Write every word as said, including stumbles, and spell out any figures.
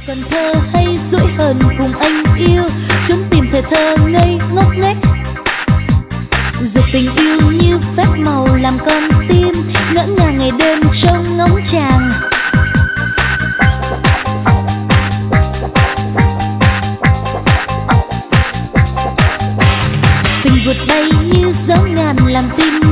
Cần thơ hay dỗi hờn cùng anh yêu, chúng tìm thời thơ ngây ngốc nghếch. Giờ tình yêu như phép màu làm con tim ngỡ ngàng ngày đêm trông ngóng chàng. Tình vụt bay như gió ngàn làm tim